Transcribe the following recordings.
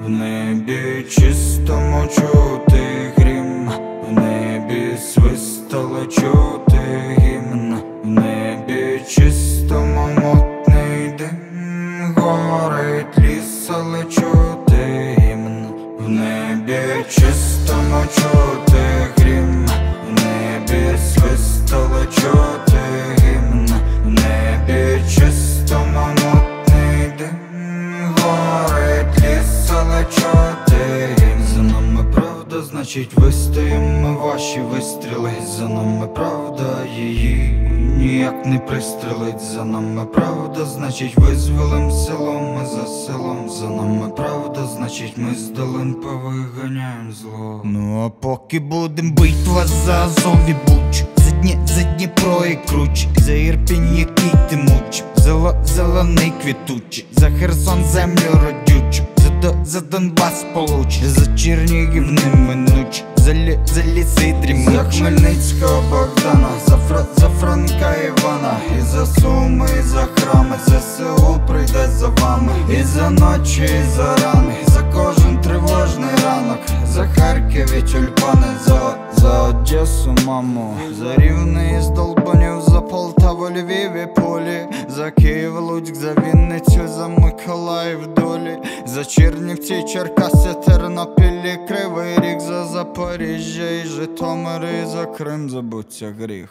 небі чистому чути грім, в небі свистало чути гімн, в небі чистому мутний дим, горить ліс, але чути гімн, в небі чистому чути грім, в небі свистало чути гімн, в небі чистому мутний дим, горить ліс, але чути гімн. За нами правда, значить вистоїмо ваші вистріли. За нами правда, її ніяк не пристрелить. За нами правда, значить визволим село ми за селом. За нами правда, значить ми з долин повиганяєм зло. Ну а поки будем битва за Азов і Буч, за Дніпро і Круч, за Ірпінь, який ти муч, зелений квітучий, за Херсон землю родючу, за Донбас получ, за Чернігів неминуч, за ліси дрімучі, за Хмельницького Богдана, за Франка Івана, і за Суми, і за храми, ЗСУ прийде за вами, і за ночі, і за рани, за кожен тривожний ранок, за Харків і тюльпани, за Одесу, маму, за Рівне із Долбанів, за Полтаву, Львів і Полі, за Київ, Луцьк, за Вінницю, за Миколаїв, Долі, за Чернівці, Черкаси, Тернопіль і Кривий Ріг, за Запоріжжя і Житомир, і за Крим забуться гріх.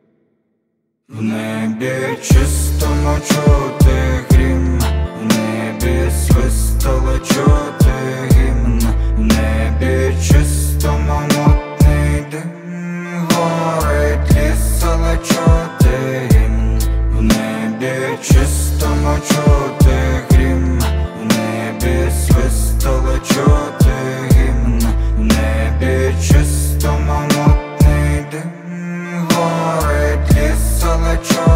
В небі чистому чути грім, в небі свистало чути гімн, в небі чистому мутний дим, горить ліс, але чути гімн, в небі чистому чути грім, в небі свистало чути гімн, в небі чистому мутний дим, горить ліс, але чути.